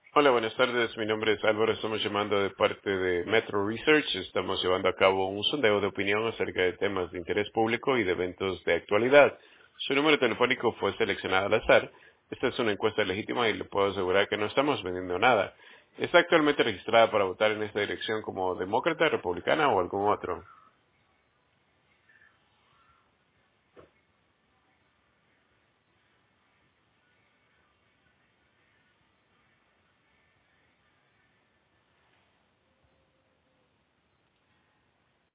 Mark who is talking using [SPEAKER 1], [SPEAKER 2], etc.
[SPEAKER 1] Hola, buenas tardes. Mi nombre es Álvaro. Estamos llamando de parte de Metro Research. Estamos llevando a cabo un sondeo de opinión acerca de temas de interés público y de eventos de actualidad. Su número telefónico fue seleccionado al azar. Esta es una encuesta legítima y le puedo asegurar que no estamos vendiendo nada. ¿Está actualmente registrada para votar en esta dirección como demócrata, republicana o algún otro?